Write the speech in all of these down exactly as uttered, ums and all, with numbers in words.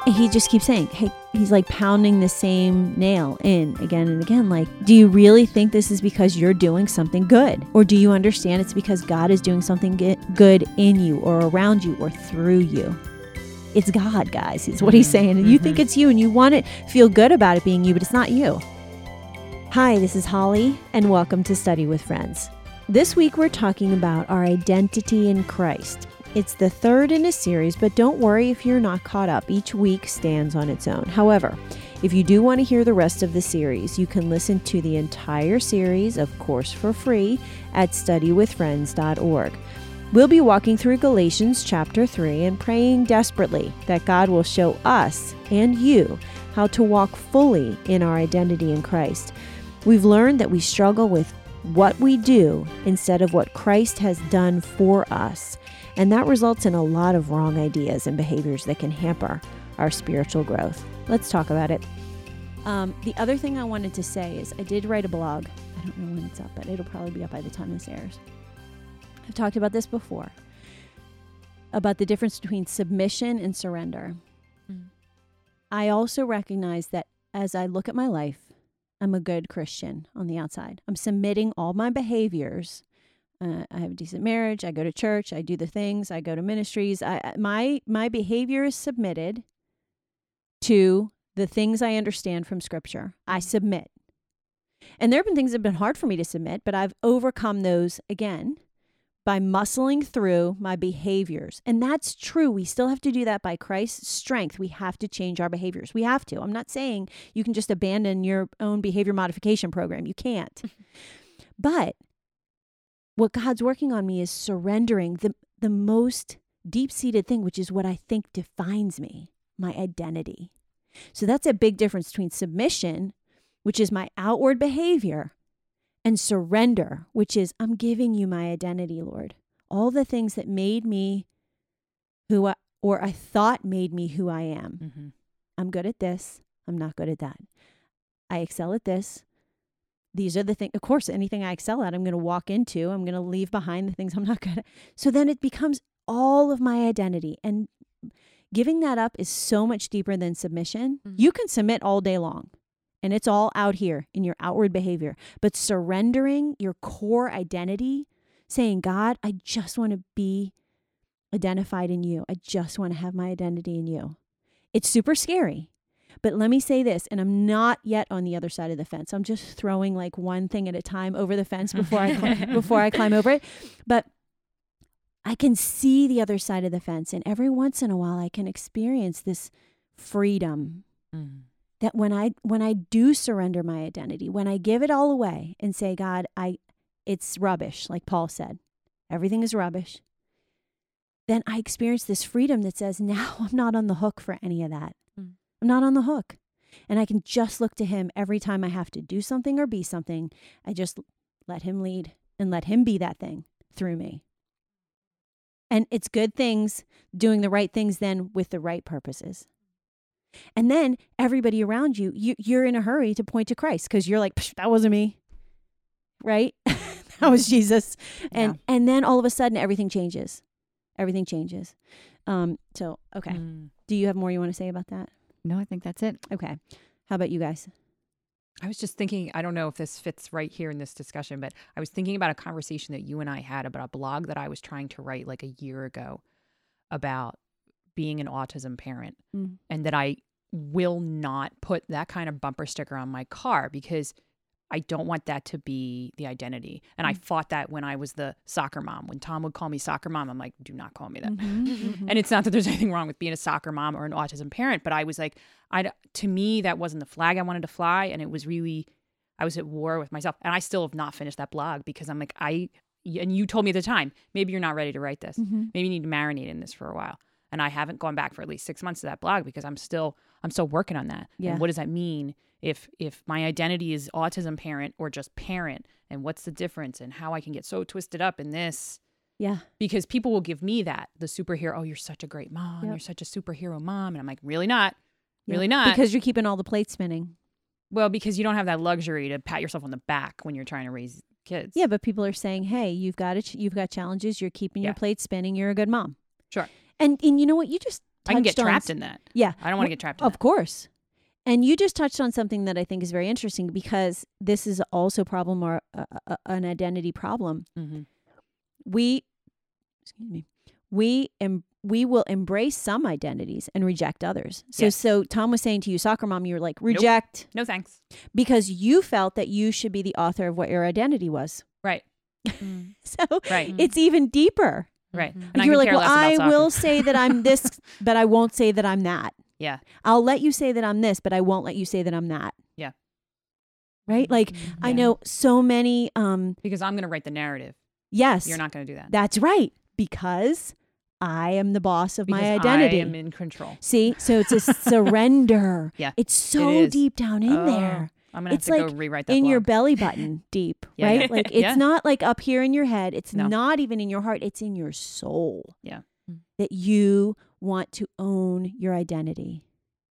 he just keeps saying, hey, he's like pounding the same nail in again and again. Like, do you really think this is because you're doing something good? Or do you understand it's because God is doing something good in you or around you or through you? It's God, guys, is what he's saying. And you think it's you and you want to feel good about it being you, but it's not you. Hi, this is Holly, and welcome to Study with Friends. This week we're talking about our identity in Christ. It's the third in a series, but don't worry if you're not caught up. Each week stands on its own. However, if you do want to hear the rest of the series, you can listen to the entire series, of course, for free at study with friends dot org. We'll be walking through Galatians chapter three and praying desperately that God will show us and you how to walk fully in our identity in Christ. We've learned that we struggle with what we do instead of what Christ has done for us. And that results in a lot of wrong ideas and behaviors that can hamper our spiritual growth. Let's talk about it. Um, the other thing I wanted to say is I did write a blog. I don't know when it's up, but it'll probably be up by the time this airs. I've talked about this before, about the difference between submission and surrender. Mm. I also recognize that as I look at my life, I'm a good Christian on the outside. I'm submitting all my behaviors. Uh, I have a decent marriage. I go to church. I do the things. I go to ministries. I, my my behavior is submitted to the things I understand from Scripture. I submit. And there have been things that have been hard for me to submit, but I've overcome those, again, by muscling through my behaviors. And that's true. We still have to do that by Christ's strength. We have to change our behaviors. We have to. I'm not saying you can just abandon your own behavior modification program. You can't. But what God's working on me is surrendering the, the most deep-seated thing, which is what I think defines me, my identity. So that's a big difference between submission, which is my outward behavior, and surrender, which is I'm giving you my identity, Lord. All the things that made me who I, or I thought made me who I am. Mm-hmm. I'm good at this. I'm not good at that. I excel at this. These are the things, of course, anything I excel at, I'm going to walk into. I'm going to leave behind the things I'm not good at. So then it becomes all of my identity. And giving that up is so much deeper than submission. Mm-hmm. You can submit all day long, and it's all out here in your outward behavior. But surrendering your core identity, saying, God, I just want to be identified in you. I just want to have my identity in you. It's super scary. But let me say this, and I'm not yet on the other side of the fence. I'm just throwing like one thing at a time over the fence before I climb, before I climb over it. But I can see the other side of the fence, and every once in a while I can experience this freedom mm. that when I when I do surrender my identity, when I give it all away and say, God, I it's rubbish, like Paul said. Everything is rubbish. Then I experience this freedom that says, now I'm not on the hook for any of that. Mm. I'm not on the hook. And I can just look to him every time I have to do something or be something. I just let him lead and let him be that thing through me. And it's good things, doing the right things then with the right purposes. And then everybody around you, you you're in a hurry to point to Christ because you're like, that wasn't me, right? That was Jesus. And yeah. and then all of a sudden everything changes. Everything changes. Um, so, okay. Mm. Do you have more you want to say about that? No, I think that's it. Okay. How about you guys? I was just thinking, I don't know if this fits right here in this discussion, but I was thinking about a conversation that you and I had about a blog that I was trying to write like a year ago about being an autism parent, mm. and that I will not put that kind of bumper sticker on my car because I don't want that to be the identity. And mm. I fought that when I was the soccer mom. When Tom would call me soccer mom, I'm like, do not call me that. Mm-hmm, mm-hmm. And it's not that there's anything wrong with being a soccer mom or an autism parent, but I was like, I, to me, that wasn't the flag I wanted to fly. And it was really, I was at war with myself. And I still have not finished that blog because I'm like, I, and you told me at the time, maybe you're not ready to write this. Mm-hmm. Maybe you need to marinate in this for a while. And I haven't gone back for at least six months to that blog because I'm still, I'm still working on that. Yeah. And what does that mean if if my identity is autism parent or just parent? And what's the difference? And how I can get so twisted up in this? Yeah. Because people will give me that, the superhero. Oh, you're such a great mom. Yep. You're such a superhero mom. And I'm like, really not. Yep. Really not. Because you're keeping all the plates spinning. Well, because you don't have that luxury to pat yourself on the back when you're trying to raise kids. Yeah, but people are saying, hey, you've got it. You've got challenges. You're keeping yeah. your plate spinning. You're a good mom. Sure. And and you know what? You just I can get on, trapped in that. Yeah. I don't want to get trapped in Of that. course. And you just touched on something that I think is very interesting, because this is also problem or uh, uh, an identity problem. Mm-hmm. We, excuse me, we em- we will embrace some identities and reject others. So, Yes. so Tom was saying to you, soccer mom, you were like, reject. No thanks. Because you felt that you should be the author of what your identity was. Right. Mm. So Right. it's even deeper. Right. Mhm. And I you were could like, care well, less about I soccer. will say that I'm this, but I won't say that I'm that. Yeah. I'll let you say that I'm this, but I won't let you say that I'm that. Yeah. Right? Like, Mhm. I Yeah. know so many, um, Because I'm going to write the narrative. yes, You're not going to do that. that's right. Because I am the boss of Because my identity. I am in control. See? So it's a surrender. Yeah, It's so it is. deep down in Oh, there. I'm going to have It's to like go rewrite that In your blog. belly button deep, Yeah, right? yeah. Like it's Yeah. not like up here in your head. It's No. not even in your heart. It's in your soul. Yeah. That you want to own your identity.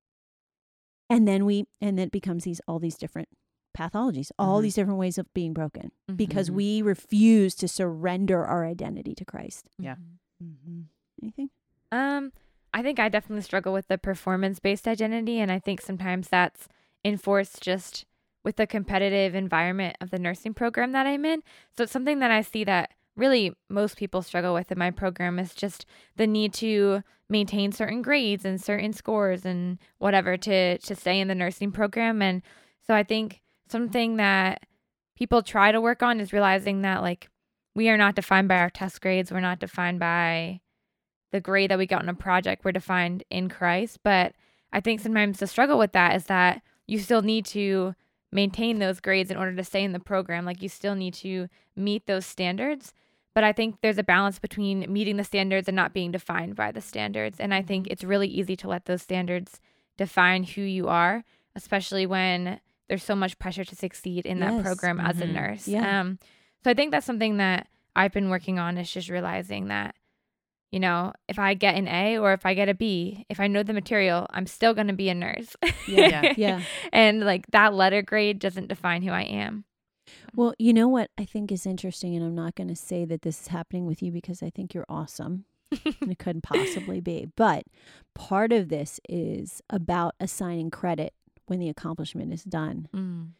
And then we, and then it becomes these, all these different pathologies, all Mhm. these different ways of being broken, because Mhm. we refuse to surrender our identity to Christ. Yeah. Mhm. Anything? Um, I think I definitely struggle with the performance-based identity, and I think sometimes that's enforced just with the competitive environment of the nursing program that I'm in. So it's something that I see that really most people struggle with in my program is just the need to maintain certain grades and certain scores and whatever to to stay in the nursing program. And so I think something that people try to work on is realizing that like we are not defined by our test grades. We're not defined by the grade that we got on a project. We're defined in Christ. But I think sometimes the struggle with that is that you still need to maintain those grades in order to stay in the program. Like you still need to meet those standards. But I think there's a balance between meeting the standards and not being defined by the standards. And I think it's really easy to let those standards define who you are, especially when there's so much pressure to succeed in that Yes. program as a Mhm. nurse. Yeah. Um, so I think that's something that I've been working on is just realizing that, you know, if I get an A or if I get a B, if I know the material, I'm still going to be a nurse. Yeah. Yeah. And like that letter grade doesn't define who I am. Well, you know what I think is interesting, and I'm not going to say that this is happening with you because I think you're awesome. And it couldn't possibly be. But part of this is about assigning credit when the accomplishment is done. Mm.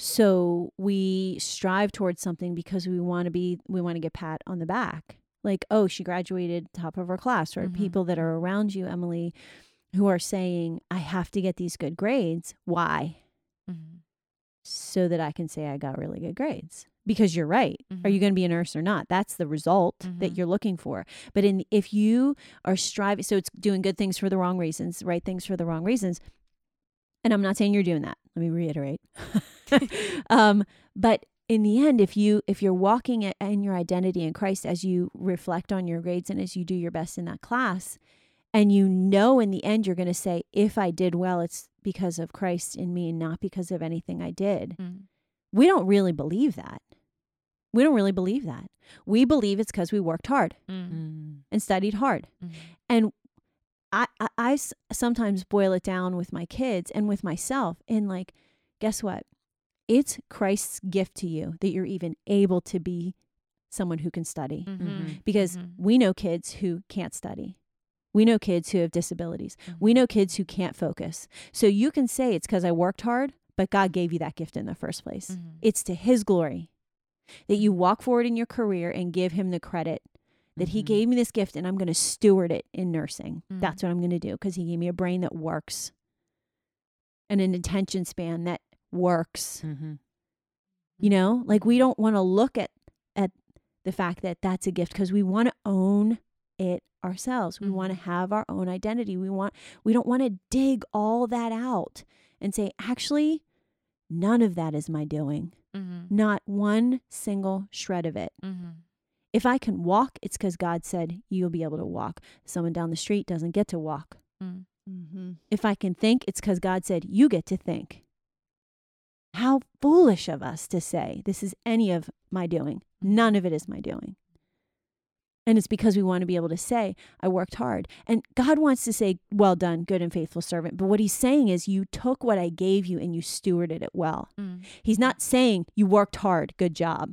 So we strive towards something because we want to be, we want to get pat on the back. Like, oh, she graduated top of her class, or Mhm. people that are around you, Emily, who are saying, I have to get these good grades. Why? Mhm. So that I can say I got really good grades. Because you're right. Are you Mhm. going to be a nurse or not? That's the result that Mhm. you're looking for. But in if you are striving, so it's doing good things for the wrong reasons, right things for the wrong reasons. And I'm not saying you're doing that. Let me reiterate. um, but in the end, if you if you're walking in your identity in Christ as you reflect on your grades and as you do your best in that class, and you know in the end you're going to say, if I did well, it's because of Christ in me and not because of anything I did. Mm. We don't really believe that. We don't really believe that. We believe it's because we worked hard Mm. Mm. and studied hard. Mhm. And I, I, I s- sometimes boil it down with my kids and with myself. And like, guess what? It's Christ's gift to you that you're even able to be someone who can study. Mhm. Because Mhm. we know kids who can't study. We know kids who have disabilities. We know kids who can't focus. So you can say it's because I worked hard, but God gave you that gift in the first place. Mhm. It's to his glory that you walk forward in your career and give him the credit that he Mhm. gave me this gift and I'm going to steward it in nursing. Mhm. That's what I'm going to do because he gave me a brain that works and an attention span that works. Mhm. You know, like we don't want to look at at the fact that that's a gift because we want to own it ourselves. We want to Mhm. have our own identity. We want we don't want to dig all that out and say, actually, none of that is my doing. Mhm. Not one single shred of it. Mhm. If I can walk, it's because God said you'll be able to walk. Someone down the street doesn't get to walk. Mm. Mhm. If I can think, it's because God said you get to think. How foolish of us to say this is any of my doing. None of it is my doing. And it's because we want to be able to say, I worked hard. And God wants to say, well done, good and faithful servant. But what he's saying is you took what I gave you and you stewarded it well. Mm. He's not saying you worked hard, good job.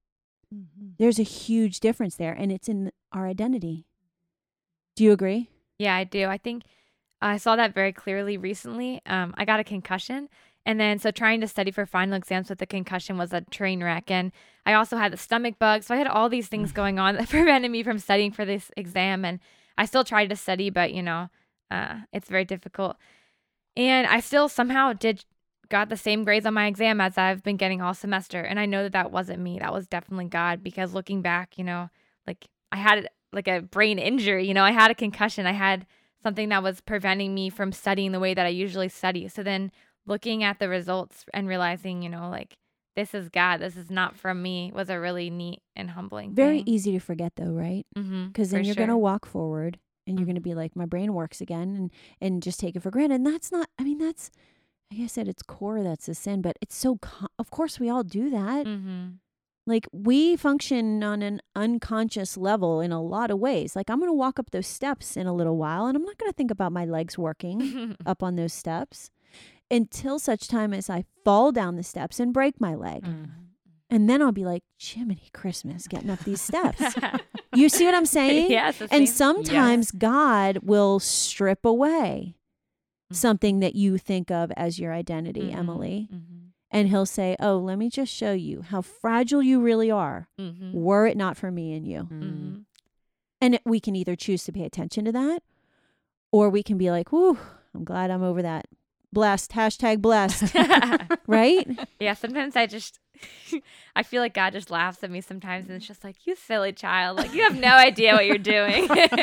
Mhm. There's a huge difference there, and it's in our identity. Do you agree? Yeah, I do. I think I saw that very clearly recently. Um, I got a concussion. And then, so trying to study for final exams with the concussion was a train wreck. And I also had the stomach bug. So I had all these things going on that prevented me from studying for this exam. And I still tried to study, but, you know, uh, it's very difficult. And I still somehow did got the same grades on my exam as I've been getting all semester. And I know that that wasn't me. That was definitely God, because looking back, you know, like I had like a brain injury, you know, I had a concussion. I had something that was preventing me from studying the way that I usually study. So then looking at the results and realizing, you know, like, this is God, this is not from me, was a really neat and humbling Very thing. easy to forget though, right? Mm-hmm, Because then for you're sure. going to walk forward and you're Mhm. going to be like, my brain works again, and, and just take it for granted. And that's not, I mean, that's, like I said, it's core, that's a sin, but it's so, co- of course we all do that. Mm-hmm. Like we function on an unconscious level in a lot of ways. Like I'm going to walk up those steps in a little while and I'm not going to think about my legs working up on those steps until such time as I fall down the steps and break my leg. Mm. And then I'll be like, Jiminy Christmas, getting up these steps. You see what I'm saying? Yes. And sometimes God will strip away Mhm. something that you think of as your identity, Mhm. Emily. Mm-hmm. And he'll say, oh, let me just show you how fragile you really are, Mm-hmm. were it not for me and you. Mm-hmm. And it- we can either choose to pay attention to that, or we can be like, whew, I'm glad I'm over that. Blessed, hashtag blessed, right? Yeah, sometimes I just, I feel like God just laughs at me sometimes, and it's just like, you silly child, like you have no idea what you're doing.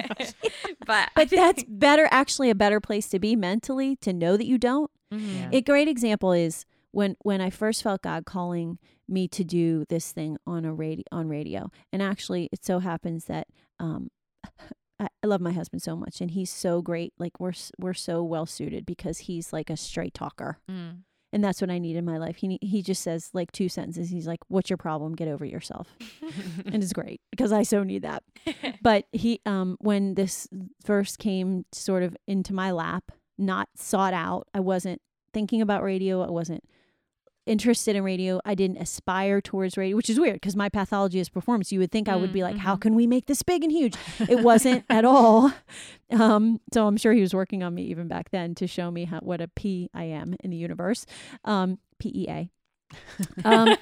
but But that's better, actually a better place to be mentally, to know that you don't. Mhm. Yeah. A great example is when when I first felt God calling me to do this thing on a radio on radio. And actually it so happens that um I, I love my husband so much, and he's so great. Like we're s- we're so well suited because he's like a straight talker. Mm. And that's what I need in my life. He ne- he just says like two sentences. He's like, "What's your problem? Get over yourself." And it's great because I so need that. But he um when this first came sort of into my lap, not sought out, I wasn't thinking about radio. I wasn't interested in radio. I didn't aspire towards radio, which is weird because my pathology is performance. You would think I would be like, Mm, how mhm. can we make this big and huge? It wasn't at all. Um, so I'm sure he was working on me even back then to show me how, what a P I am in the universe. Um, P E A. Um,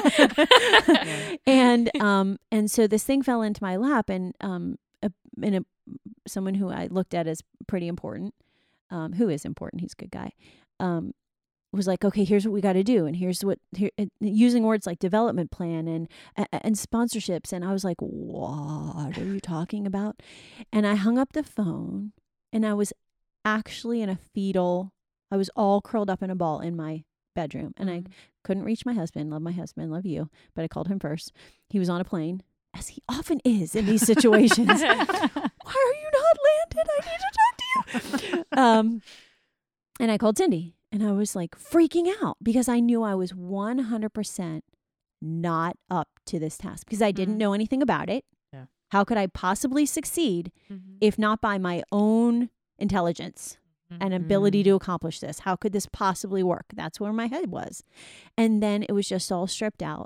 and um, and so this thing fell into my lap, and um, a, and a, someone who I looked at as pretty important, um, who is important, he's a good guy, um, was like, okay, here's what we got to do, and here's what here, and using words like development plan and and sponsorships, and I was like, what are you talking about? And I hung up the phone, and I was actually in a fetal. I was all curled up in a ball in my bedroom, and I couldn't reach my husband. Love my husband, love you, but I called him first. He was on a plane, as he often is in these situations. Why are you not landed? I need to talk to you. Um, and I called Cindy, and I was like freaking out because I knew I was one hundred percent not up to this task because I didn't Mhm. know anything about it. Yeah. How could I possibly succeed Mhm. if not by my own intelligence and ability Mm. to accomplish this? How could this possibly work? That's where my head was. And then it was just all stripped out.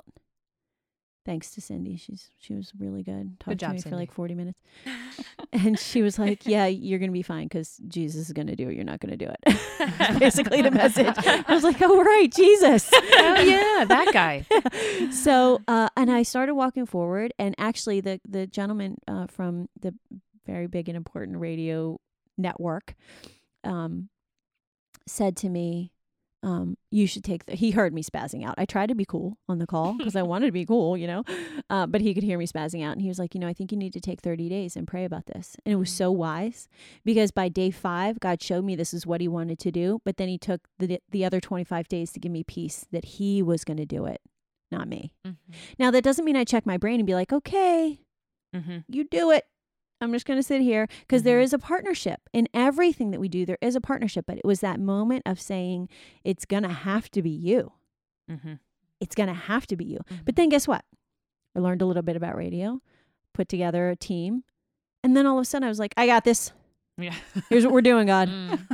Thanks to Cindy. She's she was really good. Talked Good to job, me for Cindy. like forty minutes. And she was like, yeah, you're going to be fine because Jesus is going to do it. You're not going to do it. Basically the message. I was like, oh, right, Jesus. Oh yeah, that guy. So, uh, and I started walking forward, and actually the, the gentleman uh, from the very big and important radio network um, said to me, um, you should take the, he heard me spazzing out. I tried to be cool on the call because I wanted to be cool, you know, uh, but he could hear me spazzing out. And he was like, you know, I think you need to take thirty days and pray about this. And it was so wise because by day five, God showed me this is what he wanted to do. But then he took the, the other twenty-five days to give me peace that he was going to do it, not me. Mhm. Now, that doesn't mean I check my brain and be like, okay, Mm-hmm. you do it. I'm just going to sit here because there Mhm. is a partnership in everything that we do. There is a partnership, but it was that moment of saying, it's going to have to be you. Mm-hmm. It's going to have to be you. Mhm. But then guess what? I learned a little bit about radio, put together a team. And then all of a sudden I was like, I got this. Yeah. Here's what we're doing, God. Mm.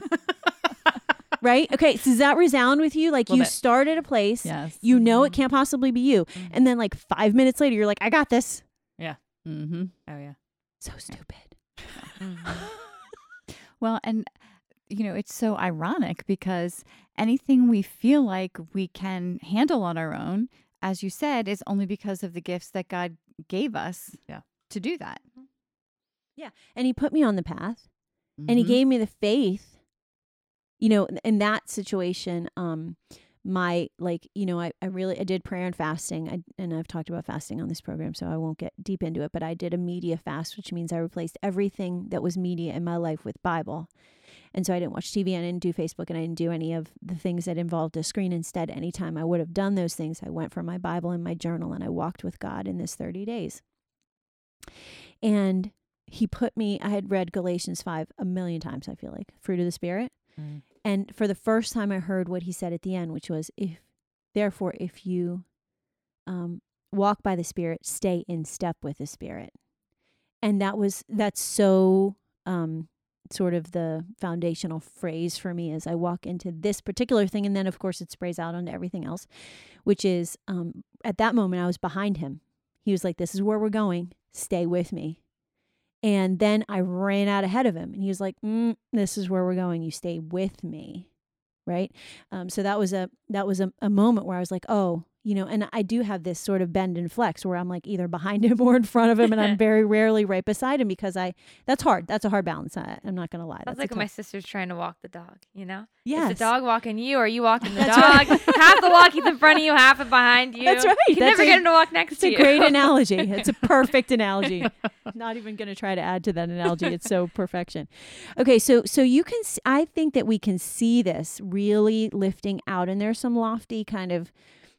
Right? Okay. So does that resound with you? Like Well, you that- start at a place, Yes. you know it Mhm. can't possibly be you. Mhm. And then like five minutes later, you're like, I got this. Mm-hmm. Oh yeah. So stupid. Mhm. Well, and you know, it's so ironic because anything we feel like we can handle on our own, as you said, is only because of the gifts that God gave us Yeah. to do that. Yeah. And he put me on the path and he Mhm. gave me the faith, you know, in- in that situation. Um, my, like, you know, I, I really, I did prayer and fasting. I, and I've talked about fasting on this program, so I won't get deep into it, but I did a media fast, which means I replaced everything that was media in my life with Bible. And so I didn't watch T V, and I didn't do Facebook, and I didn't do any of the things that involved a screen. Instead, anytime I would have done those things, I went for my Bible and my journal, and I walked with God in this thirty days. And he put me, I had read Galatians five a million times, I feel like, fruit of the Spirit. Mm. And for the first time, I heard what he said at the end, which was, "If, therefore, if you um, walk by the Spirit, stay in step with the Spirit." And that was, that's so um, sort of the foundational phrase for me as I walk into this particular thing. And then, of course, it sprays out onto everything else, which is um, at that moment, I was behind him. He was like, "This is where we're going. Stay with me." And then I ran out ahead of him, and he was like, mm, "This is where we're going. You stay with me." Right. Um, so that was a, that was a, a moment where I was like, oh, you know, and I do have this sort of bend and flex where I'm like either behind him or in front of him. And I'm very rarely right beside him because I, that's hard. That's a hard balance. I, I'm not going to lie. That's That's like a when my tough- sister's trying to walk the dog, you know? Yes. Is the dog walking you or are you walking the That's dog? right. Half the walk he's in front of you, half it behind you. That's right. You can That's never a- get him to walk next It's to a you. great analogy. It's a perfect analogy. Not even going to try to add to that analogy. It's so perfection. Okay, so so you can. s- I think that we can see this really lifting out, and there's some lofty kind of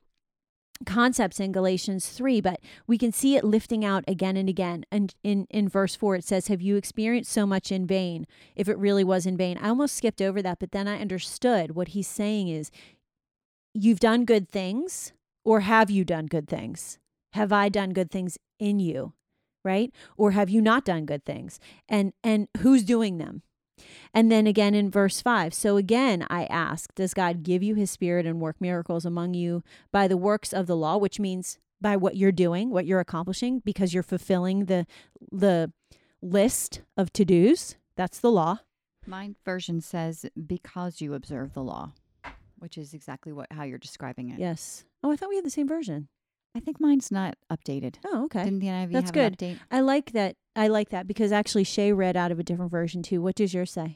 concepts in Galatians three, but we can see it lifting out again and again. And in in verse four, it says, "Have you experienced so much in vain? If it really was in vain." I almost skipped over that, but then I understood what he's saying is, you've done good things, or have you done good things? Have I done good things in you? Right? Or have you not done good things? And and who's doing them? And then again in verse five, "So again, I ask, does God give you his Spirit and work miracles among you by the works of the law?" Which means by what you're doing, what you're accomplishing, because you're fulfilling the the list of to-dos. That's the law. My version says, "Because you observe the law," which is exactly what how you're describing it. Yes. Oh, I thought we had the same version. I think mine's not updated. Oh, okay. Didn't the N I V That's have good. an update? I like that. I like that because actually Shay read out of a different version too. What does yours say?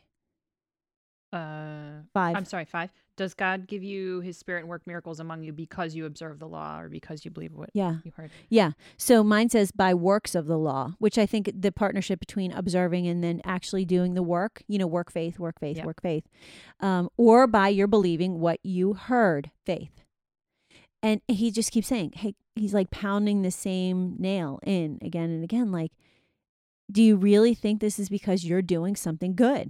Uh, Five. I'm sorry, five. Does God give you his Spirit and work miracles among you because you observe the law or because you believe what Yeah. you heard? Yeah. So mine says by works of the law, which I think the partnership between observing and then actually doing the work, you know, work faith, work faith, Yep. work faith, um, or by your believing what you heard, faith. And he just keeps saying, hey, he's like pounding the same nail in again and again. Like, do you really think this is because you're doing something good?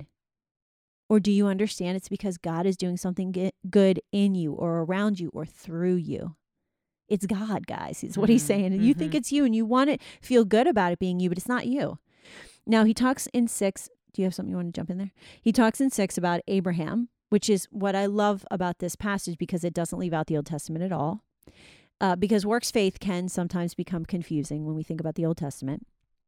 Or do you understand it's because God is doing something ge- good in you or around you or through you? It's God, guys, is what he's Mm, saying. And you think mhm. it's you and you want to feel good about it being you, but it's not you. Now, he talks in six. Do you have something you want to jump in there? He talks in six about Abraham, which is what I love about this passage because it doesn't leave out the Old Testament at all. Uh, because works faith can sometimes become confusing when we think about the Old Testament.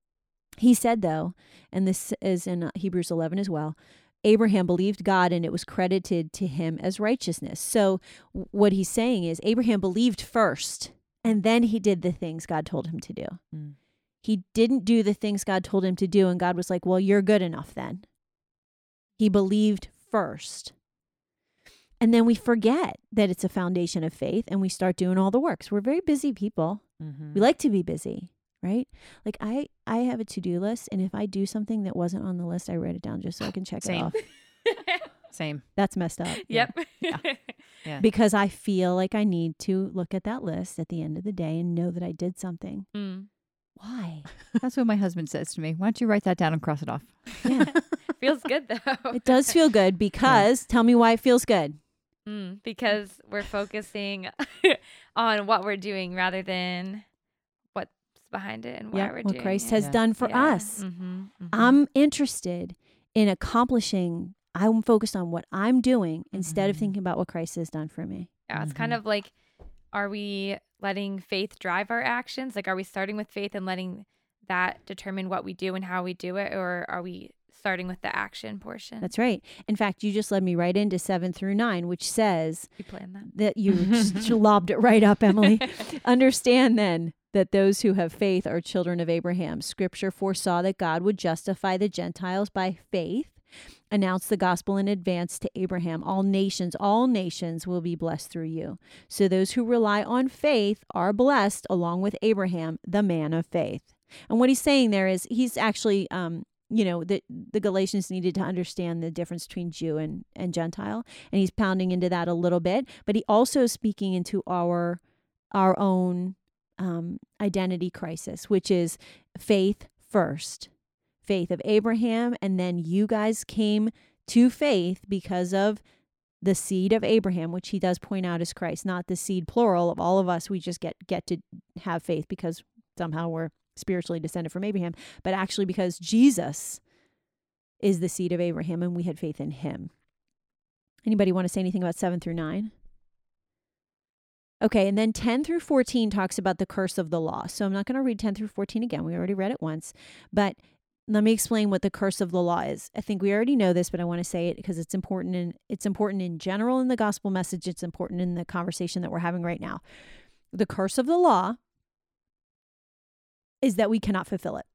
He said, though, and this is in uh, Hebrews eleven as well, Abraham believed God and it was credited to him as righteousness. So w- what he's saying is Abraham believed first and then he did the things God told him to do. Mm. He didn't do the things God told him to do and God was like, well, you're good enough then. He believed first. And then we forget that it's a foundation of faith and we start doing all the works. We're very busy people. Mhm. We like to be busy, right? Like I, I have a to-do list, and if I do something that wasn't on the list, I write it down just so I can check Same. it off. Same. That's messed up Yep. Yeah. because I feel like I need to look at that list at the end of the day and know that I did something. Mm. Why? That's what my husband says to me. Why don't you write that down and cross it off? Yeah, Feels good though. it does feel good because tell me why it feels good. Mm, because we're focusing on what we're doing rather than what's behind it and why Yeah, we're what doing Christ it. has Yeah. done for Yeah. us. Mm-hmm, mm-hmm. I'm interested in accomplishing. I'm focused on what I'm doing instead of Mhm. thinking about what Christ has done for me. Yeah, it's kind Mhm. of like, are we letting faith drive our actions? Like, are we starting with faith and letting that determine what we do and how we do it? Or are we starting with the action portion. That's right. In fact, you just led me right into seven through nine, which says You planned that. that you just lobbed it right up, Emily. Understand then that those who have faith are children of Abraham. Scripture foresaw that God would justify the Gentiles by faith, announce the gospel in advance to Abraham. All nations, all nations will be blessed through you. So those who rely on faith are blessed along with Abraham, the man of faith. And what he's saying there is he's actually, um, you know, the, the Galatians needed to understand the difference between Jew and, and Gentile. And he's pounding into that a little bit, but he also is speaking into our, our own um, identity crisis, which is faith first. Faith of Abraham, and then you guys came to faith because of the seed of Abraham, which he does point out as Christ, not the seed plural of all of us. We just get get to have faith because somehow we're spiritually descended from Abraham, but actually because Jesus is the seed of Abraham and we had faith in him. Anybody want to say anything about seven through nine? Okay, and then ten through fourteen talks about the curse of the law. So I'm not going to read ten through fourteen again. We already read it once, but let me explain what the curse of the law is. I think we already know this, but I want to say it because it's important in, it's important in general in the gospel message. It's important in the conversation that we're having right now. The curse of the law is that we cannot fulfill it.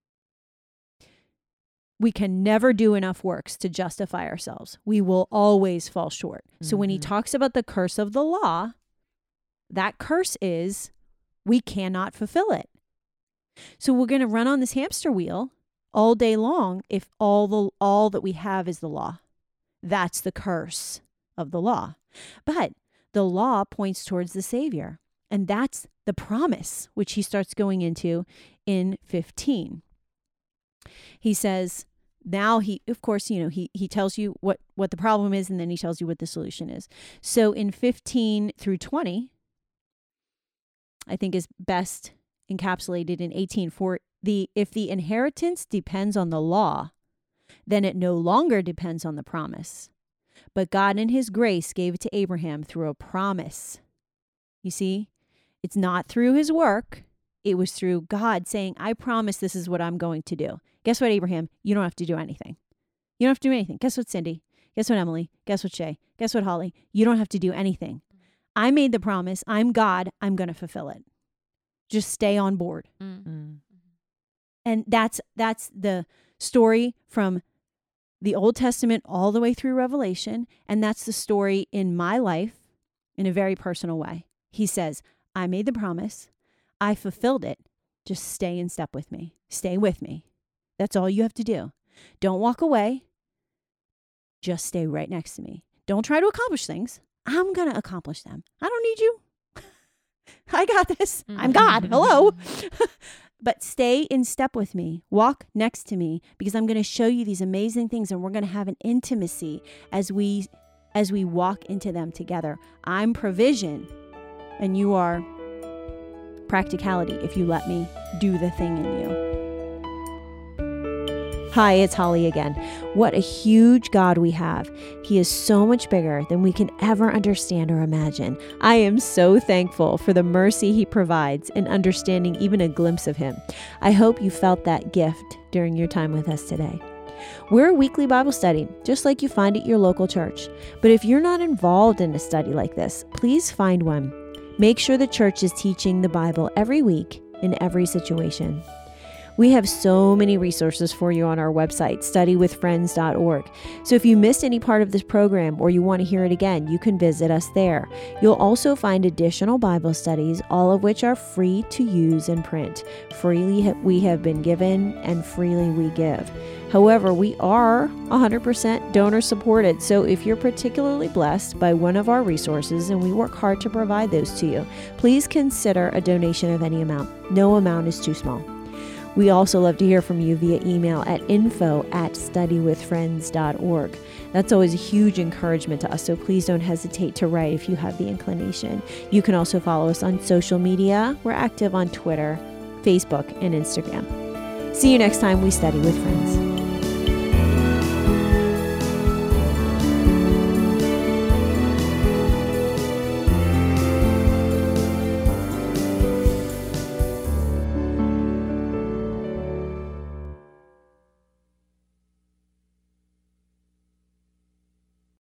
We can never do enough works to justify ourselves. We will always fall short. Mm-hmm. So when he talks about the curse of the law, that curse is we cannot fulfill it. So we're going to run on this hamster wheel all day long if all the all that we have is the law. That's the curse of the law. But the law points towards the Savior, and that's the promise, which he starts going into in fifteen. He says, now he, of course, you know, he he tells you what, what the problem is, and then he tells you what the solution is. So in fifteen through twenty, I think is best encapsulated in eighteen. For the if the inheritance depends on the law, then it no longer depends on the promise. But God in his grace gave it to Abraham through a promise. You see, it's not through his work. It was through God saying, I promise this is what I'm going to do. Guess what, Abraham? You don't have to do anything. You don't have to do anything. Guess what, Cindy? Guess what, Emily? Guess what, Shay? Guess what, Holly? You don't have to do anything. I made the promise. I'm God. I'm going to fulfill it. Just stay on board. Mm. And that's that's the story from the Old Testament all the way through Revelation. And that's the story in my life in a very personal way. He says, I made the promise. I fulfilled it. Just stay in step with me. Stay with me. That's all you have to do. Don't walk away. Just stay right next to me. Don't try to accomplish things. I'm going to accomplish them. I don't need you. I got this. I'm God. Hello. But stay in step with me. Walk next to me because I'm going to show you these amazing things, and we're going to have an intimacy as we as we walk into them together. I'm provision and you are practicality if you let me do the thing in you. Hi, it's Holly again. What a huge God we have. He is so much bigger than we can ever understand or imagine. I am so thankful for the mercy he provides in understanding even a glimpse of him. I hope you felt that gift during your time with us today. We're a weekly Bible study, just like you find at your local church. But if you're not involved in a study like this, please find one. Make sure the church is teaching the Bible every week in every situation. We have so many resources for you on our website, study with friends dot org. So if you missed any part of this program or you want to hear it again, you can visit us there. You'll also find additional Bible studies, all of which are free to use and print. Freely we have been given and freely we give. However, we are one hundred percent donor supported. So if you're particularly blessed by one of our resources, and we work hard to provide those to you, please consider a donation of any amount. No amount is too small. We also love to hear from you via email at info at study with friends dot org. That's always a huge encouragement to us, so please don't hesitate to write if you have the inclination. You can also follow us on social media. We're active on Twitter, Facebook, and Instagram. See you next time we study with friends.